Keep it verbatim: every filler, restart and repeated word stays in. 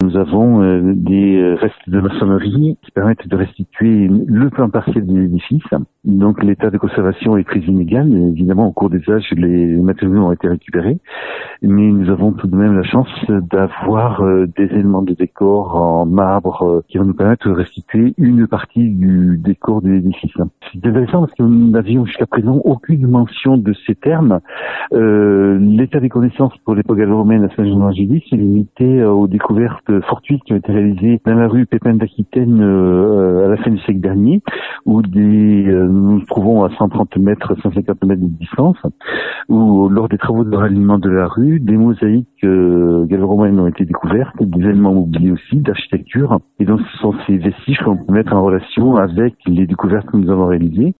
nous avons euh, des restes de maçonnerie qui permettent de restituer le plan partiel de l'édifice. Donc l'état de conservation est très inégal. Évidemment, au cours des âges, les matériaux ont été récupérés. Mais nous avons tout de même la chance d'avoir euh, des éléments de décor en marbre euh, qui vont nous permettre de restituer une partie du décor de l'édifice. C'est intéressant parce que nous n'avions jusqu'à présent aucune mention de ces termes. Euh, l'état des connaissances pour l'époque gallo-romaine à Saint-Jean-d'Angély s'est limité aux découvertes fortuites qui ont été réalisées dans la rue Pépin d'Aquitaine euh, à la fin du siècle dernier, où des, euh, nous nous trouvons à cent trente mètres, cent cinquante mètres de distance, où lors des travaux de ralliement de la rue, des mosaïques euh, gallo-romaines ont été découvertes, des éléments mobiliers aussi, d'architecture, et donc ce sont ces vestiges qu'on peut mettre en relation avec les découvertes que nous avons réalisées.